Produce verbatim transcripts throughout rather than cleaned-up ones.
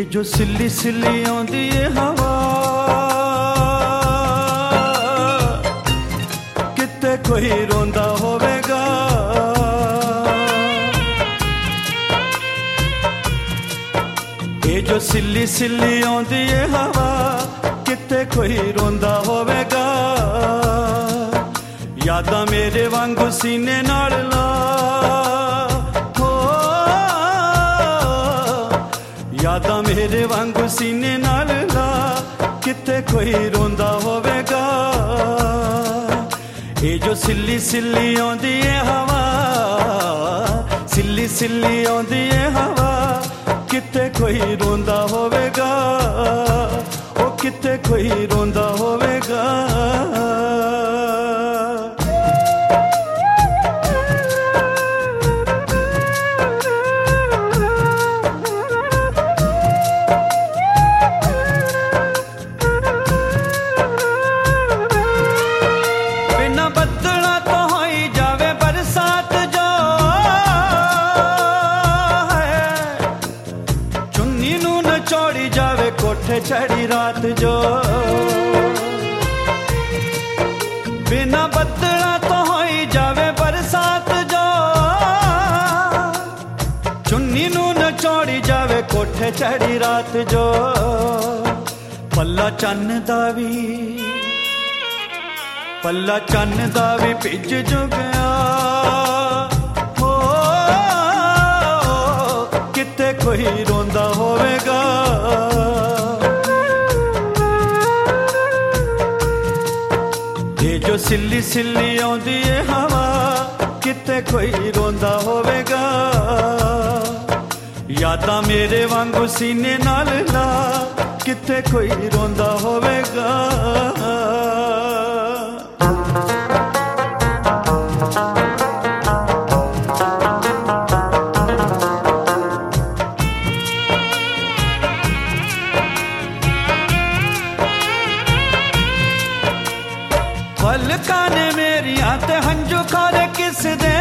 जो सिल्ली सिल्ली आउंदी ए हवा किते कोई रोंदा होवेगा। ये जो सिल्ली सिल्ली आउंदी ए हवा किते कोई रोंदा होवेगा। यादां मेरे वांगू सीने नाल ला हो, यादां मेरे वांगू सीने नाल ला किते कोई रोंदा होवेगा। ये जो सिल्ली सिल्ली आउंदी ए हवा, सिल्ली सिल्ली आउंदी ए हवा किते कोई रोंदा होवेगा। ओ किते कोई रोंदा होवेगा। चढ़ी रात जो बिना बदला तो होई जावे बरसात जो, चुन्नी नू नचोड़ी जावे कोठे चढ़ी रात जो। पल्ला चन्न दा भी पल्ला चन्न दा भी भिज जो गया हो, किते कोई रोंदा होवेगा। जो सिल्ली सिल्ली आउंदी ए हवा किते कोई रोंदा होवेगा। यादां मेरे वांगू सीने नाल ला किते कोई रोंदा होवेगा। पलकां ने मेरियां ते हंजू खोरे किस दे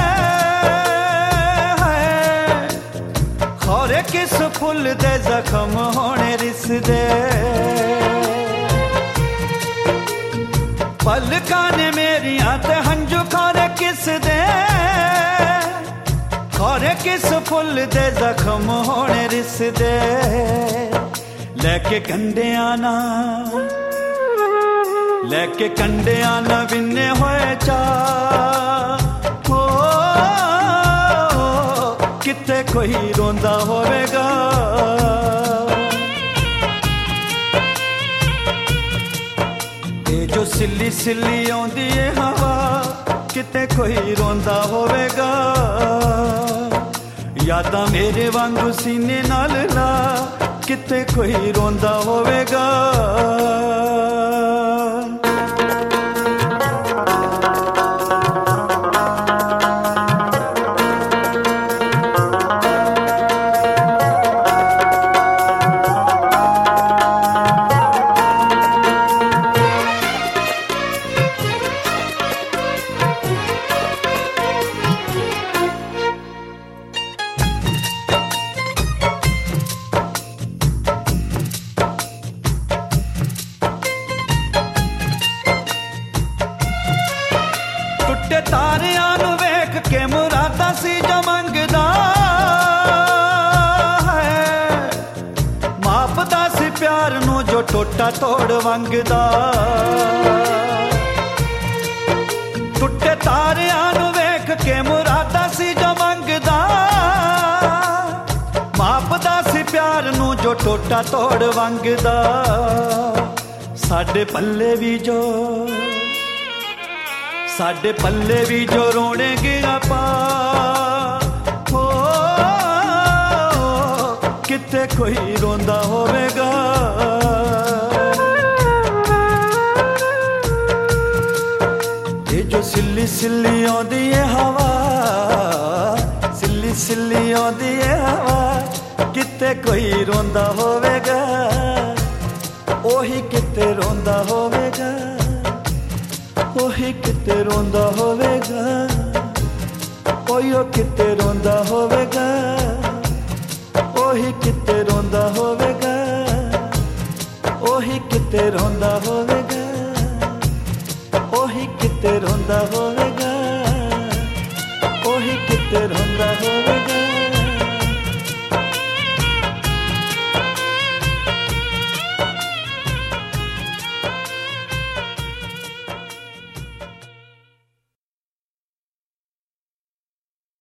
है, खोरे किस फुल दे जख्म होने रिस दे। पलकां ने मेरियां ते हंजू खोरे किस दे, खोरे किस फुल दे जख्म होने रिस दे। लेके कंडे आना लेके कंडिया न बिन्ने होए चा हो, किते कोई रोंदा होवेगा। ये जो सिल्ली सिल्ली आउंदी ए हवा किते कोई रोंदा होवेगा। यादां मेरे वांगू सीने नाल ला किते कोई रोंदा होवेगा। तारियां नू वेख के मुरादा सी जो मंगदा है, मापदा सी प्यार नू जो टोटा तोड़ वंगदा। टुटे तारियां नू वेख के मुरादा सी जो मंगदा, मापदा सी प्यार नू जो टोटा तोड़ वंगदा। साडे पल्ले भी जो साडे पल्ले भी जो रोने गिरा पा हो, किते कोई रोंदा होवेगा। ये जो सिल्ली सिल्ली आउंदी ए हवा, सिल्ली सिल्ली आउंदी ए हवा किते कोई रोंदा होवेगा। ओही किते रोंदा होवेगा, ओही किते रोंदा होवेगा। ओयो किते रोंदा होवेगा। ओही किते रोंदा होवेगा, ओही किते रोंदा होवेगा, ओही किते रोंदा होवेगा, ओही किते रोंदा होवेगा।